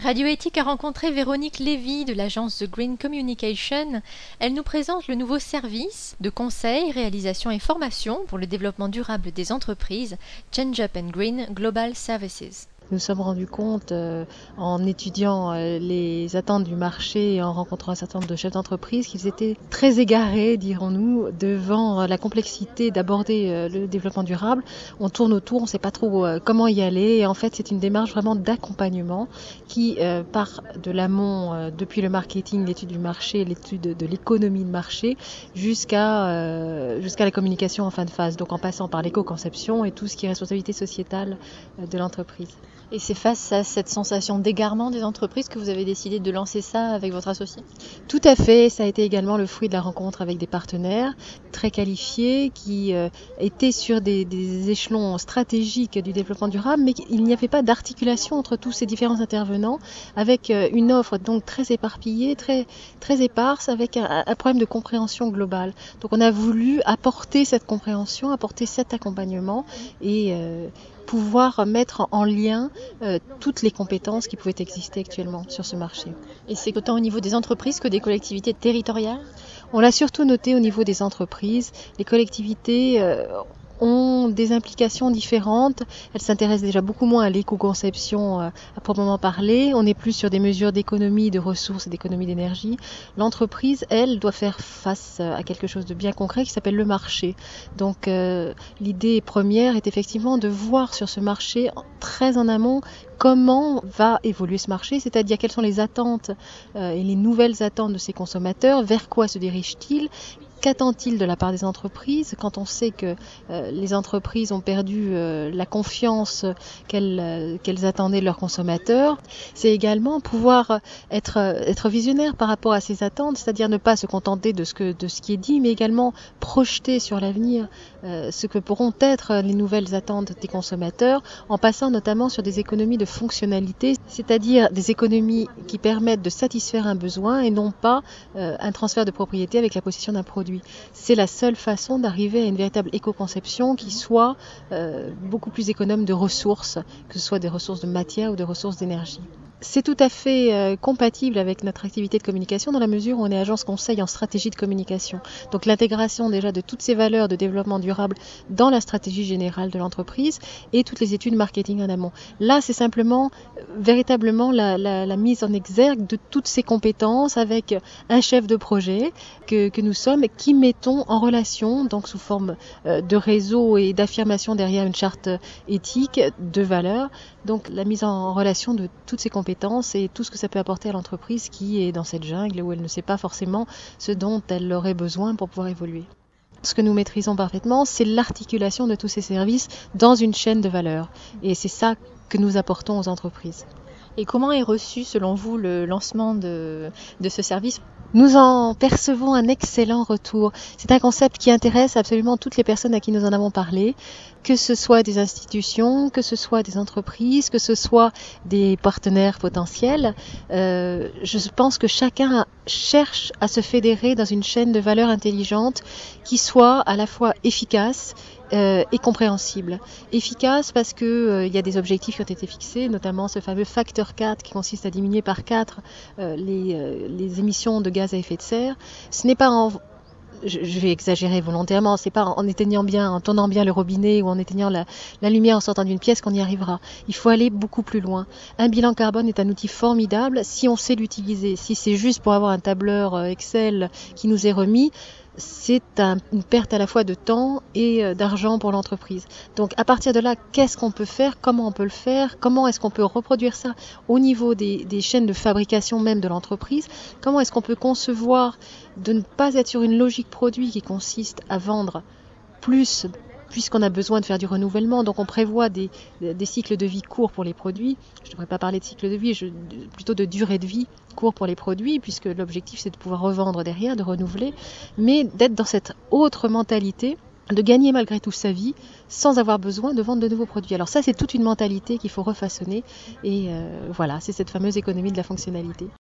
Radio Éthique a rencontré Véronique Lévy de l'agence The Green Communication. Elle nous présente le nouveau service de conseil, réalisation et formation pour le développement durable des entreprises, Change Up and Green Global Services. Nous nous sommes rendus compte en étudiant les attentes du marché et en rencontrant un certain nombre de chefs d'entreprise qu'ils étaient très égarés, dirons-nous, devant la complexité d'aborder le développement durable. On tourne autour, on ne sait pas trop comment y aller. Et en fait, c'est une démarche vraiment d'accompagnement qui part de l'amont, depuis le marketing, l'étude du marché, l'étude de l'économie de marché, jusqu'à la communication en fin de phase. Donc en passant par l'éco-conception et tout ce qui est responsabilité sociétale de l'entreprise. Et c'est face à cette sensation d'égarement des entreprises que vous avez décidé de lancer ça avec votre associé ? Tout à fait, ça a été également le fruit de la rencontre avec des partenaires très qualifiés qui étaient sur des échelons stratégiques du développement durable, mais il n'y avait pas d'articulation entre tous ces différents intervenants, avec une offre donc très éparpillée, très éparse, avec un problème de compréhension globale. Donc on a voulu apporter cette compréhension, apporter cet accompagnement et pouvoir mettre en lien toutes les compétences qui pouvaient exister actuellement sur ce marché. Et c'est autant au niveau des entreprises que des collectivités territoriales ? On l'a surtout noté au niveau des entreprises. Les collectivités ont des implications différentes. Elles s'intéressent déjà beaucoup moins à l'éco-conception à proprement parler. On est plus sur des mesures d'économie de ressources et d'économie d'énergie. L'entreprise, elle, doit faire face à quelque chose de bien concret qui s'appelle le marché. Donc l'idée première est effectivement de voir sur ce marché très en amont comment va évoluer ce marché, c'est-à-dire quelles sont les attentes et les nouvelles attentes de ces consommateurs, vers quoi se dirigent-ils, qu'attend-il de la part des entreprises quand on sait que les entreprises ont perdu la confiance qu'elles attendaient de leurs consommateurs. C'est également pouvoir être visionnaire par rapport à ces attentes, c'est-à-dire ne pas se contenter de ce qui est dit, mais également projeter sur l'avenir ce que pourront être les nouvelles attentes des consommateurs, en passant notamment sur des économies de fonctionnalité, c'est-à-dire des économies qui permettent de satisfaire un besoin et non pas un transfert de propriété avec la possession d'un produit. C'est la seule façon d'arriver à une véritable éco-conception qui soit beaucoup plus économe de ressources, que ce soit des ressources de matière ou de ressources d'énergie. C'est tout à fait compatible avec notre activité de communication dans la mesure où on est agence conseil en stratégie de communication. Donc l'intégration déjà de toutes ces valeurs de développement durable dans la stratégie générale de l'entreprise et toutes les études marketing en amont. Là, c'est simplement véritablement la mise en exergue de toutes ces compétences avec un chef de projet que nous sommes, qui mettons en relation, donc sous forme de réseau et d'affirmation derrière une charte éthique de valeurs. Donc la mise en relation de toutes ces compétences et tout ce que ça peut apporter à l'entreprise qui est dans cette jungle où elle ne sait pas forcément ce dont elle aurait besoin pour pouvoir évoluer. Ce que nous maîtrisons parfaitement, c'est l'articulation de tous ces services dans une chaîne de valeur. Et c'est ça que nous apportons aux entreprises. Et comment est reçu, selon vous, le lancement de ce service ? Nous en percevons un excellent retour. C'est un concept qui intéresse absolument toutes les personnes à qui nous en avons parlé, que ce soit des institutions, que ce soit des entreprises, que ce soit des partenaires potentiels. Je pense que chacun cherche à se fédérer dans une chaîne de valeurs intelligentes qui soit à la fois efficace et compréhensible. Efficace parce que il y a des objectifs qui ont été fixés, notamment ce fameux facteur 4 qui consiste à diminuer par 4 les émissions de gaz à effet de serre. Ce n'est pas je vais exagérer volontairement, c'est pas en tournant bien le robinet ou en éteignant la lumière en sortant d'une pièce qu'on y arrivera. Il faut aller beaucoup plus loin. Un bilan carbone est un outil formidable si on sait l'utiliser. Si c'est juste pour avoir un tableur Excel qui nous est remis, c'est une perte à la fois de temps et d'argent pour l'entreprise. Donc à partir de là, qu'est-ce qu'on peut faire ? Comment on peut le faire ? Comment est-ce qu'on peut reproduire ça au niveau des chaînes de fabrication même de l'entreprise ? Comment est-ce qu'on peut concevoir de ne pas être sur une logique produit qui consiste à vendre plus puisqu'on a besoin de faire du renouvellement, donc on prévoit des cycles de vie courts pour les produits. Je ne devrais pas parler de cycle de vie, plutôt de durée de vie court pour les produits, puisque l'objectif c'est de pouvoir revendre derrière, de renouveler, mais d'être dans cette autre mentalité, de gagner malgré tout sa vie sans avoir besoin de vendre de nouveaux produits. Alors ça, c'est toute une mentalité qu'il faut refaçonner, et voilà, c'est cette fameuse économie de la fonctionnalité.